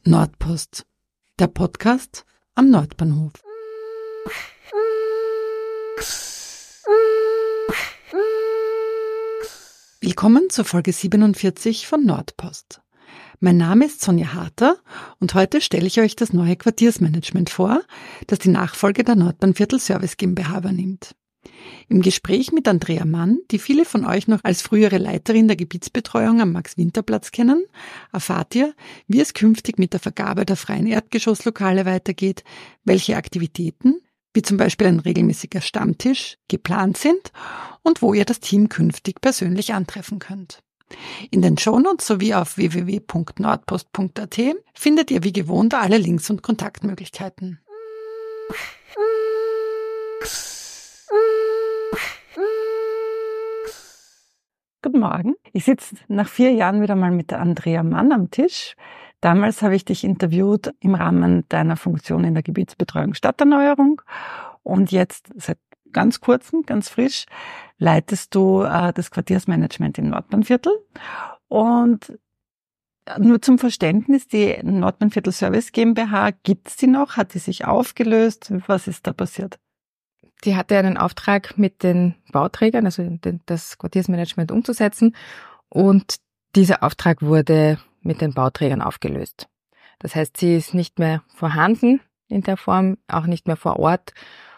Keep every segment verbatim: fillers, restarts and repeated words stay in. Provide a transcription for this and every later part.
Nordpost, der Podcast am Nordbahnhof. Willkommen zur Folge siebenundvierzig von Nordpost. Mein Name ist Sonja Harter und heute stelle ich euch das neue Quartiersmanagement vor, das die Nachfolge der Nordbahnviertel Service GmbH übernimmt. Im Gespräch mit Andrea Mann, die viele von euch noch als frühere Leiterin der Gebietsbetreuung am Max-Winter-Platz kennen, erfahrt ihr, wie es künftig mit der Vergabe der freien Erdgeschosslokale weitergeht, welche Aktivitäten, wie zum Beispiel ein regelmäßiger Stammtisch, geplant sind und wo ihr das Team künftig persönlich antreffen könnt. In den Shownotes sowie auf w w w punkt nordpost punkt a t findet ihr wie gewohnt alle Links und Kontaktmöglichkeiten. Guten Morgen. Ich sitze nach vier Jahren wieder mal mit der Andrea Mann am Tisch. Damals habe ich dich interviewt im Rahmen deiner Funktion in der Gebietsbetreuung Stadterneuerung. Und jetzt, seit ganz kurzem, ganz frisch, leitest du äh, das Quartiersmanagement im Nordbahnviertel. Und nur zum Verständnis, die Nordbahnviertel Service GmbH, gibt es die noch? Hat die sich aufgelöst? Was ist da passiert? Die hatte einen Auftrag mit den Bauträgern, also das Quartiersmanagement umzusetzen, und dieser Auftrag wurde mit den Bauträgern aufgelöst. Das heißt, sie ist nicht mehr vorhanden in der Form, auch nicht mehr vor Ort,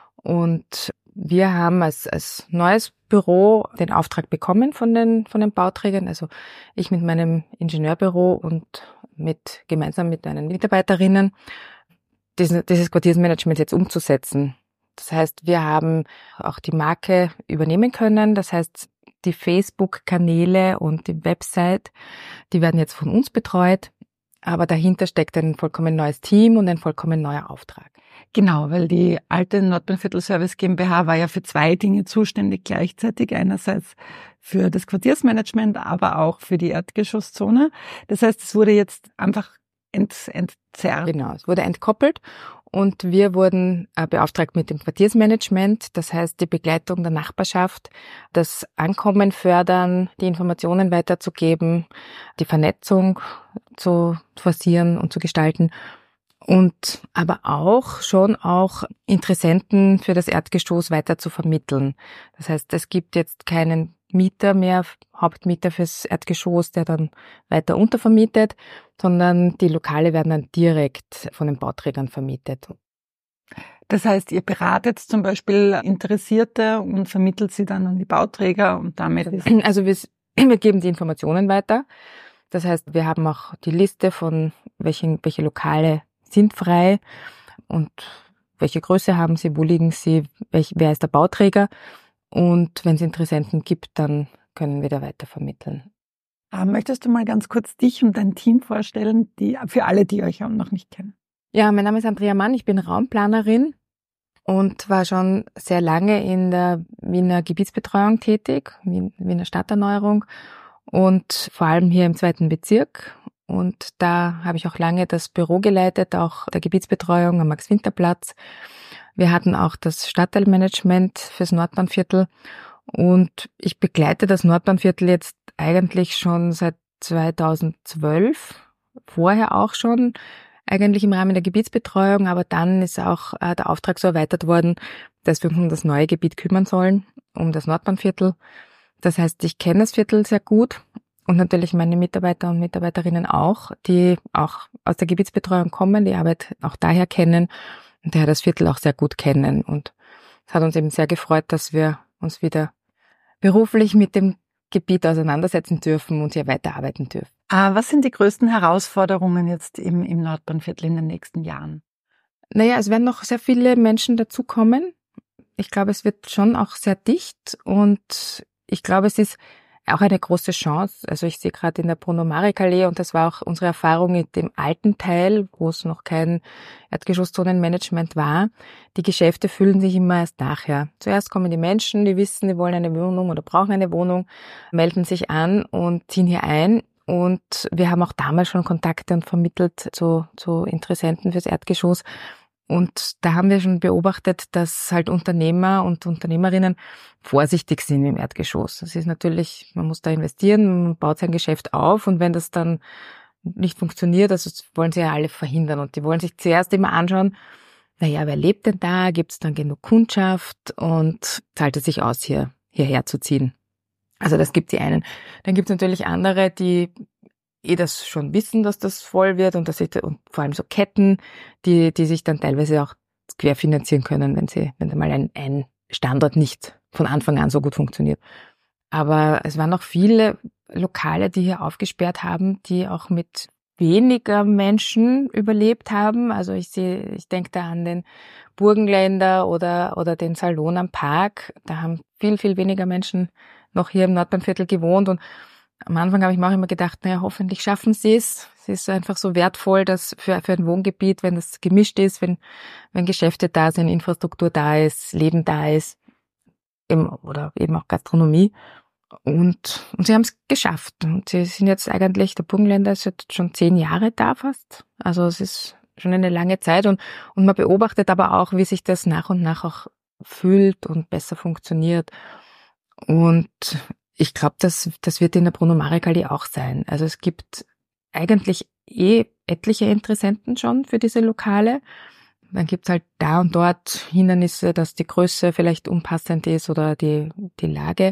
und wir haben als, als neues Büro den Auftrag bekommen von den, von den Bauträgern, also ich mit meinem Ingenieurbüro und mit, gemeinsam mit meinen Mitarbeiterinnen, dieses, dieses Quartiersmanagement jetzt umzusetzen. Das heißt, wir haben auch die Marke übernehmen können. Das heißt, die Facebook-Kanäle und die Website, die werden jetzt von uns betreut. Aber dahinter steckt ein vollkommen neues Team und ein vollkommen neuer Auftrag. Genau, weil die alte Nordbahnviertel Service GmbH war ja für zwei Dinge zuständig gleichzeitig. Einerseits für das Quartiersmanagement, aber auch für die Erdgeschosszone. Das heißt, es wurde jetzt einfach ent, entzerrt. Genau, es wurde entkoppelt. Und wir wurden äh, beauftragt mit dem Quartiersmanagement, das heißt die Begleitung der Nachbarschaft, das Ankommen fördern, die Informationen weiterzugeben, die Vernetzung zu forcieren und zu gestalten und aber auch schon auch Interessenten für das Erdgeschoss weiter zu vermitteln. Das heißt, es gibt jetzt keinen Mieter mehr, Hauptmieter fürs Erdgeschoss, der dann weiter untervermietet, sondern die Lokale werden dann direkt von den Bauträgern vermietet. Das heißt, ihr beratet zum Beispiel Interessierte und vermittelt sie dann an die Bauträger und damit ist... Also wir, wir geben die Informationen weiter. Das heißt, wir haben auch die Liste von welchen, welche Lokale sind frei und welche Größe haben sie, wo liegen sie, welch, wer ist der Bauträger. Und wenn es Interessenten gibt, dann können wir da weiter vermitteln. Möchtest du mal ganz kurz dich und dein Team vorstellen, die für alle, die euch auch noch nicht kennen? Ja, mein Name ist Andrea Mann, ich bin Raumplanerin und war schon sehr lange in der Wiener Gebietsbetreuung tätig, Wiener Stadterneuerung und vor allem hier im zweiten Bezirk. Und da habe ich auch lange das Büro geleitet, auch der Gebietsbetreuung am Max-Winter-Platz. Wir hatten auch das Stadtteilmanagement fürs Nordbahnviertel und ich begleite das Nordbahnviertel jetzt eigentlich schon seit zweitausendzwölf, vorher auch schon, eigentlich im Rahmen der Gebietsbetreuung, aber dann ist auch äh, der Auftrag so erweitert worden, dass wir uns um das neue Gebiet kümmern sollen, um das Nordbahnviertel. Das heißt, ich kenne das Viertel sehr gut und natürlich meine Mitarbeiter und Mitarbeiterinnen auch, die auch aus der Gebietsbetreuung kommen, die Arbeit auch daher kennen. Und daher das Viertel auch sehr gut kennen. Und es hat uns eben sehr gefreut, dass wir uns wieder beruflich mit dem Gebiet auseinandersetzen dürfen und hier weiterarbeiten dürfen. Ah, was sind die größten Herausforderungen jetzt im, im Nordbahnviertel in den nächsten Jahren? Naja, es werden noch sehr viele Menschen dazukommen. Ich glaube, es wird schon auch sehr dicht und ich glaube, es ist auch eine große Chance. Also ich sehe gerade in der Bruno-Marek-Allee, und das war auch unsere Erfahrung mit dem alten Teil, wo es noch kein Erdgeschosszonenmanagement war. Die Geschäfte füllen sich immer erst nachher. Zuerst kommen die Menschen, die wissen, die wollen eine Wohnung oder brauchen eine Wohnung, melden sich an und ziehen hier ein. Und wir haben auch damals schon Kontakte und vermittelt zu, zu Interessenten fürs Erdgeschoss. Und da haben wir schon beobachtet, dass halt Unternehmer und Unternehmerinnen vorsichtig sind im Erdgeschoss. Das ist natürlich, man muss da investieren, man baut sein Geschäft auf und wenn das dann nicht funktioniert. Also das wollen sie ja alle verhindern. Und die wollen sich zuerst immer anschauen, naja, wer lebt denn da? Gibt es dann genug Kundschaft? Und zahlt es sich aus, hier hierher zu ziehen? Also das gibt die einen. Dann gibt es natürlich andere, die eh das schon wissen, dass das voll wird und dass ich, und vor allem so Ketten, die die sich dann teilweise auch querfinanzieren können, wenn sie wenn mal ein, ein Standort nicht von Anfang an so gut funktioniert. Aber es waren auch viele Lokale, die hier aufgesperrt haben, die auch mit weniger Menschen überlebt haben. Also ich sehe, ich denke da an den Burgenländer oder oder den Salon am Park. Da haben viel, viel weniger Menschen noch hier im Nordbahnviertel gewohnt. Und am Anfang habe ich mir auch immer gedacht, naja, hoffentlich schaffen sie es. Es ist einfach so wertvoll, dass für, für ein Wohngebiet, wenn das gemischt ist, wenn, wenn Geschäfte da sind, Infrastruktur da ist, Leben da ist, eben, oder eben auch Gastronomie. Und, und sie haben es geschafft. Und sie sind jetzt eigentlich, der Burgenländer ist jetzt schon zehn Jahre da fast. Also es ist schon eine lange Zeit. Und, und man beobachtet aber auch, wie sich das nach und nach auch fühlt und besser funktioniert. Und ich glaube, das, das wird in der Bruno Marek Allee auch sein. Also es gibt eigentlich eh etliche Interessenten schon für diese Lokale. Dann gibt's halt da und dort Hindernisse, dass die Größe vielleicht unpassend ist oder die, die Lage.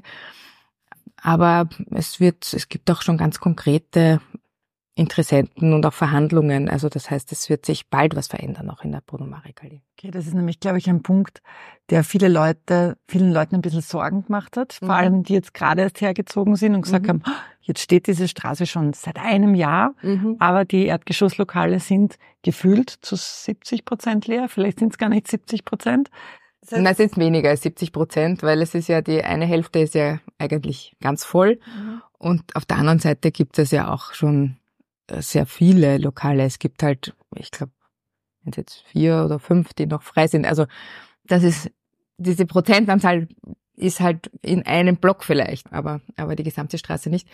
Aber es wird, es gibt auch schon ganz konkrete Interessenten und auch Verhandlungen. Also das heißt, es wird sich bald was verändern, auch in der Bruno Marek Allee. Okay, das ist nämlich, glaube ich, ein Punkt, der viele Leute, vielen Leuten ein bisschen Sorgen gemacht hat. Vor mhm. allem, die jetzt gerade erst hergezogen sind und gesagt mhm. haben, jetzt steht diese Straße schon seit einem Jahr, mhm. aber die Erdgeschosslokale sind gefühlt zu siebzig Prozent leer. Vielleicht sind es gar nicht siebzig Prozent. Das heißt, Nein, es ist weniger als siebzig Prozent, weil es ist ja, die eine Hälfte ist ja eigentlich ganz voll. Mhm. Und auf der anderen Seite gibt es ja auch schon sehr viele Lokale. Es gibt halt, ich glaube, jetzt vier oder fünf, die noch frei sind. Also das ist, diese Prozentanzahl ist halt in einem Block vielleicht, aber aber die gesamte Straße nicht.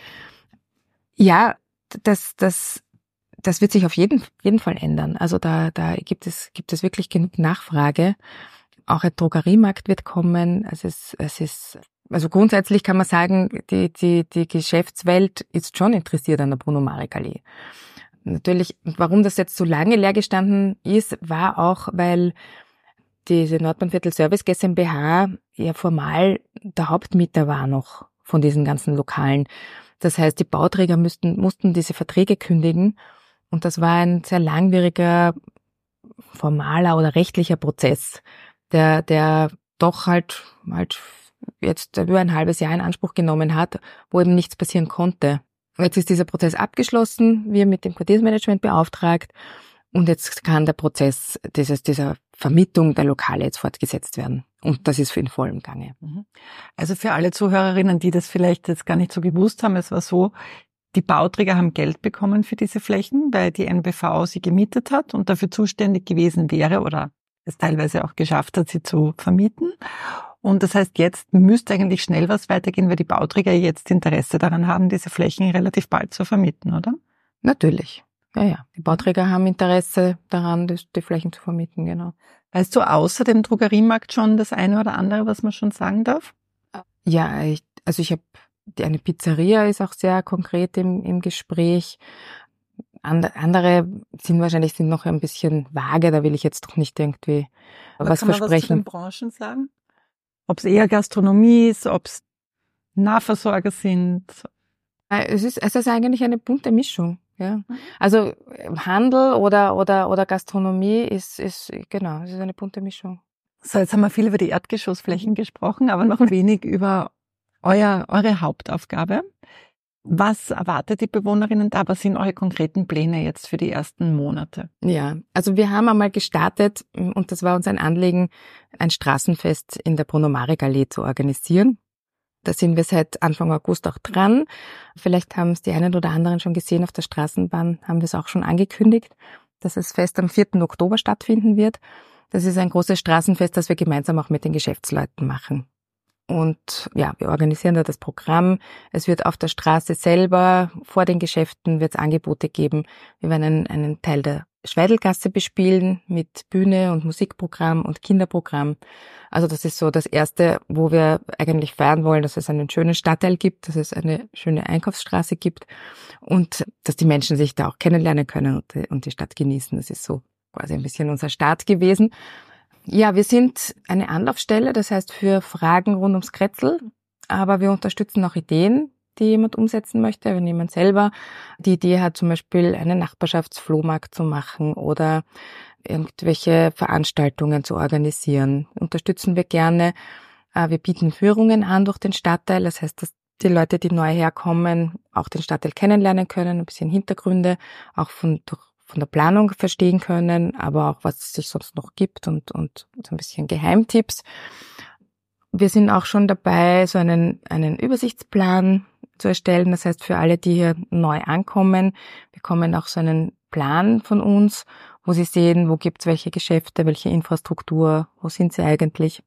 Ja, das das das wird sich auf jeden jeden Fall ändern. Also da da gibt es gibt es wirklich genug Nachfrage. Auch ein Drogeriemarkt wird kommen. Es ist es ist also grundsätzlich kann man sagen, die die die Geschäftswelt ist schon interessiert an der Bruno Marek Allee. Natürlich, warum das jetzt so lange leer gestanden ist, war auch, weil diese Nordbahnviertel Service GmbH ja formal der Hauptmieter war noch von diesen ganzen Lokalen. Das heißt, die Bauträger müssten, mussten diese Verträge kündigen und das war ein sehr langwieriger formaler oder rechtlicher Prozess, der, der doch halt, halt jetzt über ein halbes Jahr in Anspruch genommen hat, wo eben nichts passieren konnte. Jetzt ist dieser Prozess abgeschlossen, wir mit dem Quartiersmanagement beauftragt und jetzt kann der Prozess dieses, dieser Vermietung der Lokale jetzt fortgesetzt werden. Und das ist in vollem Gange. Also für alle Zuhörerinnen, die das vielleicht jetzt gar nicht so gewusst haben, es war so, die Bauträger haben Geld bekommen für diese Flächen, weil die N B V sie gemietet hat und dafür zuständig gewesen wäre oder es teilweise auch geschafft hat, sie zu vermieten. Und das heißt, jetzt müsste eigentlich schnell was weitergehen, weil die Bauträger jetzt Interesse daran haben, diese Flächen relativ bald zu vermieten, oder? Natürlich. Ja, ja. Die Bauträger haben Interesse daran, die, die Flächen zu vermieten, genau. Weißt du außer dem Drogeriemarkt schon das eine oder andere, was man schon sagen darf? Ja, ich, also ich habe, eine Pizzeria ist auch sehr konkret im, im Gespräch. And, andere sind wahrscheinlich sind noch ein bisschen vage, da will ich jetzt doch nicht irgendwie Aber was kann man versprechen. Was zu den Branchen sagen? Ob es eher Gastronomie ist, ob es Nahversorger sind? Es ist, es ist eigentlich eine bunte Mischung. Ja. Also Handel oder oder oder Gastronomie ist ist genau, es ist eine bunte Mischung. So, jetzt haben wir viel über die Erdgeschossflächen gesprochen, aber noch wenig über euer eure Hauptaufgabe. Was erwartet die Bewohnerinnen da? Was sind eure konkreten Pläne jetzt für die ersten Monate? Ja, also wir haben einmal gestartet, und das war uns ein Anliegen, ein Straßenfest in der Bruno Marek Allee zu organisieren. Da sind wir seit Anfang August auch dran. Vielleicht haben es die einen oder anderen schon gesehen, auf der Straßenbahn haben wir es auch schon angekündigt, dass das Fest am vierten Oktober stattfinden wird. Das ist ein großes Straßenfest, das wir gemeinsam auch mit den Geschäftsleuten machen. Und ja, wir organisieren da das Programm. Es wird auf der Straße selber, vor den Geschäften, wird es Angebote geben. Wir werden einen, einen Teil der Schweidelgasse bespielen mit Bühne und Musikprogramm und Kinderprogramm. Also das ist so das Erste, wo wir eigentlich feiern wollen, dass es einen schönen Stadtteil gibt, dass es eine schöne Einkaufsstraße gibt und dass die Menschen sich da auch kennenlernen können und die, und die Stadt genießen. Das ist so quasi ein bisschen unser Start gewesen. Ja, wir sind eine Anlaufstelle, das heißt für Fragen rund ums Kretzel, aber wir unterstützen auch Ideen, die jemand umsetzen möchte. Wenn jemand selber die Idee hat, zum Beispiel einen Nachbarschaftsflohmarkt zu machen oder irgendwelche Veranstaltungen zu organisieren, unterstützen wir gerne. Wir bieten Führungen an durch den Stadtteil. Das heißt, dass die Leute, die neu herkommen, auch den Stadtteil kennenlernen können, ein bisschen Hintergründe, auch von, durch, von der Planung verstehen können, aber auch, was es sich sonst noch gibt und, und so ein bisschen Geheimtipps. Wir sind auch schon dabei, so einen, einen Übersichtsplan zu erstellen. Das heißt, für alle, die hier neu ankommen, bekommen auch so einen Plan von uns, wo sie sehen, wo gibt's welche Geschäfte, welche Infrastruktur, wo sind sie eigentlich.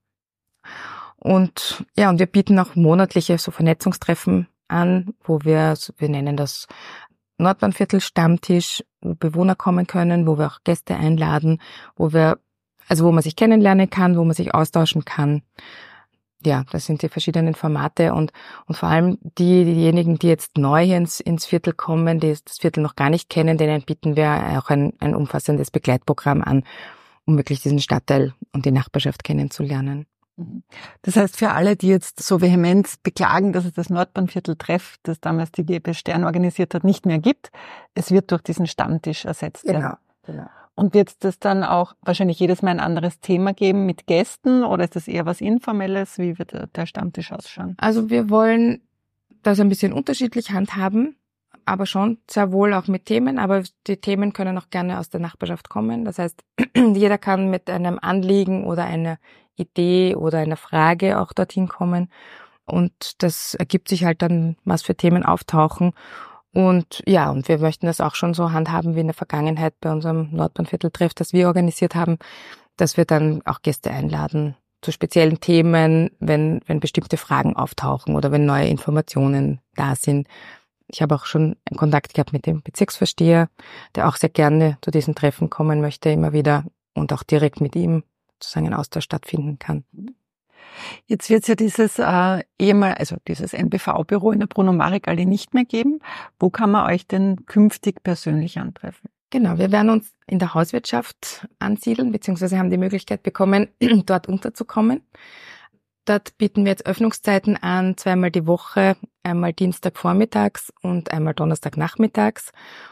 Und ja, und wir bieten auch monatliche so Vernetzungstreffen an, wo wir, wir nennen das Nordbahnviertel Stammtisch, wo Bewohner kommen können, wo wir auch Gäste einladen, wo wir, also wo man sich kennenlernen kann, wo man sich austauschen kann. Ja, das sind die verschiedenen Formate und, und vor allem die, diejenigen, die jetzt neu ins, ins Viertel kommen, die das Viertel noch gar nicht kennen, denen bieten wir auch ein, ein umfassendes Begleitprogramm an, um wirklich diesen Stadtteil und die Nachbarschaft kennenzulernen. Das heißt, für alle, die jetzt so vehement beklagen, dass es das Nordbahnviertel-Treff, das damals die G B Stern organisiert hat, nicht mehr gibt, es wird durch diesen Stammtisch ersetzt. Genau, ja. genau. Und wird es das dann auch wahrscheinlich jedes Mal ein anderes Thema geben mit Gästen oder ist das eher was Informelles? Wie wird der Stammtisch ausschauen? Also wir wollen das ein bisschen unterschiedlich handhaben, aber schon sehr wohl auch mit Themen. Aber die Themen können auch gerne aus der Nachbarschaft kommen. Das heißt, jeder kann mit einem Anliegen oder einer Idee oder einer Frage auch dorthin kommen. Und das ergibt sich halt dann, was für Themen auftauchen. Und ja, und wir möchten das auch schon so handhaben wie in der Vergangenheit bei unserem Nordbahnviertel-Treff, das wir organisiert haben, dass wir dann auch Gäste einladen zu speziellen Themen, wenn, wenn bestimmte Fragen auftauchen oder wenn neue Informationen da sind. Ich habe auch schon einen Kontakt gehabt mit dem Bezirksvorsteher, der auch sehr gerne zu diesen Treffen kommen möchte, immer wieder und auch direkt mit ihm sozusagen ein Austausch stattfinden kann. Jetzt wird es ja dieses äh, ehemal, also dieses N B V-Büro in der Bruno-Marek-Allee nicht mehr geben. Wo kann man euch denn künftig persönlich antreffen? Genau, wir werden uns in der Hauswirtschaft ansiedeln, beziehungsweise haben die Möglichkeit bekommen, dort unterzukommen. Dort bieten wir jetzt Öffnungszeiten an, zweimal die Woche, einmal Dienstagvormittags und einmal Donnerstagnachmittags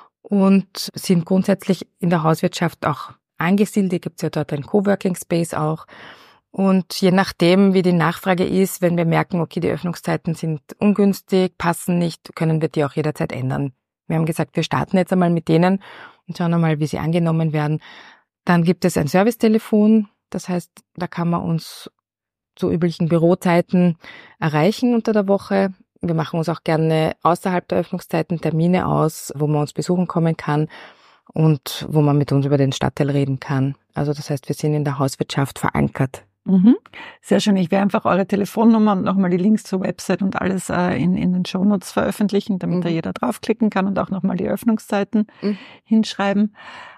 und sind grundsätzlich in der Hauswirtschaft auch angesiedelt. Gibt es ja dort ein Coworking Space auch. Und je nachdem, wie die Nachfrage ist, wenn wir merken, okay, die Öffnungszeiten sind ungünstig, passen nicht, können wir die auch jederzeit ändern. Wir haben gesagt, wir starten jetzt einmal mit denen und schauen einmal, wie sie angenommen werden. Dann gibt es ein Servicetelefon, das heißt, da kann man uns zu üblichen Bürozeiten erreichen unter der Woche. Wir machen uns auch gerne außerhalb der Öffnungszeiten Termine aus, wo man uns besuchen kommen kann und wo man mit uns über den Stadtteil reden kann. Also das heißt, wir sind in der Hauswirtschaft verankert. Mhm. Sehr schön. Ich werde einfach eure Telefonnummer und nochmal die Links zur Website und alles äh, in, in den Shownotes veröffentlichen, damit mhm. da jeder draufklicken kann und auch nochmal die Öffnungszeiten mhm. hinschreiben.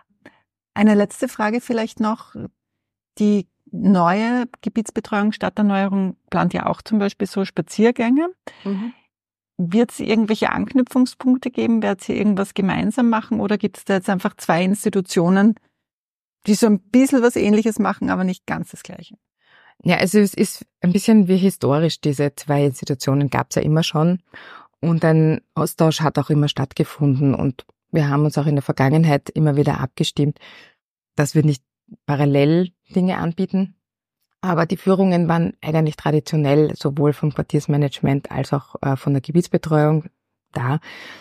Eine letzte Frage vielleicht noch. Die neue Gebietsbetreuung Stadterneuerung plant ja auch zum Beispiel so Spaziergänge. Mhm. Wird es irgendwelche Anknüpfungspunkte geben? Werdet ihr irgendwas gemeinsam machen oder gibt es da jetzt einfach zwei Institutionen, die so ein bisschen was Ähnliches machen, aber nicht ganz das Gleiche? Ja, also es ist ein bisschen wie historisch. Diese zwei Institutionen gab es ja immer schon und ein Austausch hat auch immer stattgefunden und wir haben uns auch in der Vergangenheit immer wieder abgestimmt, dass wir nicht parallel Dinge anbieten. Aber die Führungen waren eigentlich traditionell sowohl vom Quartiersmanagement als auch äh, von der Gebietsbetreuung da.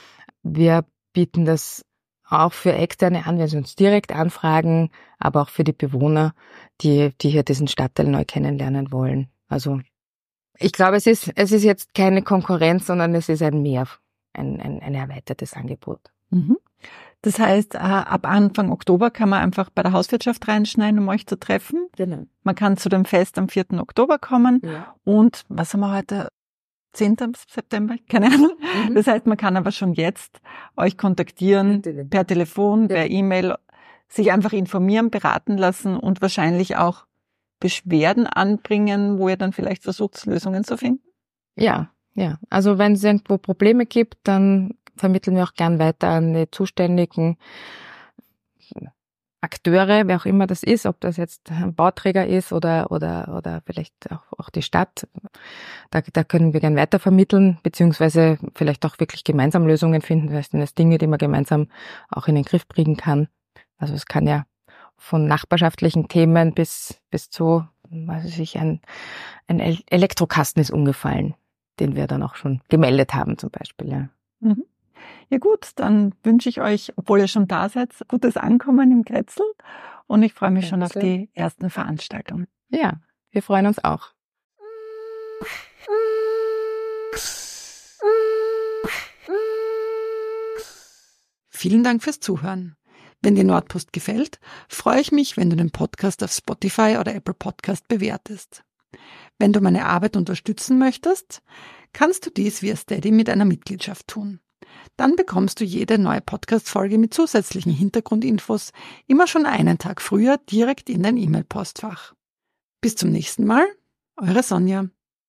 Wir bieten das auch für Externe an, wenn sie uns direkt anfragen, aber auch für die Bewohner, die, die hier diesen Stadtteil neu kennenlernen wollen. Also ich glaube, es ist, es ist jetzt keine Konkurrenz, sondern es ist ein Mehr, ein, ein, ein erweitertes Angebot. Mhm. Das heißt, ab Anfang Oktober kann man einfach bei der Hauswirtschaft reinschneiden, um euch zu treffen. Genau. Man kann zu dem Fest am vierten Oktober kommen. Ja. Und was haben wir heute? zehnten September? Keine Ahnung. Mhm. Das heißt, man kann aber schon jetzt euch kontaktieren, per Telefon, ja. per E-Mail, sich einfach informieren, beraten lassen und wahrscheinlich auch Beschwerden anbringen, wo ihr dann vielleicht versucht, Lösungen zu finden? Ja, ja. Also wenn es irgendwo Probleme gibt, dann vermitteln wir auch gern weiter an die zuständigen Akteure, wer auch immer das ist, ob das jetzt ein Bauträger ist oder oder oder vielleicht auch, auch die Stadt. Da, da können wir gern weiter vermitteln, beziehungsweise vielleicht auch wirklich gemeinsam Lösungen finden. Das sind das Dinge, die man gemeinsam auch in den Griff kriegen kann. Also es kann ja von nachbarschaftlichen Themen bis bis zu, weiß ich, ein, ein Elektrokasten ist umgefallen, den wir dann auch schon gemeldet haben zum Beispiel. Ja. Mhm. Ja gut, dann wünsche ich euch, obwohl ihr schon da seid, gutes Ankommen im Kretzel und ich freue mich schon auf die ersten Veranstaltungen. Ja, wir freuen uns auch. Vielen Dank fürs Zuhören. Wenn dir Nordpost gefällt, freue ich mich, wenn du den Podcast auf Spotify oder Apple Podcast bewertest. Wenn du meine Arbeit unterstützen möchtest, kannst du dies via Steady mit einer Mitgliedschaft tun. Dann bekommst du jede neue Podcast-Folge mit zusätzlichen Hintergrundinfos immer schon einen Tag früher direkt in dein E-Mail-Postfach. Bis zum nächsten Mal, eure Sonja.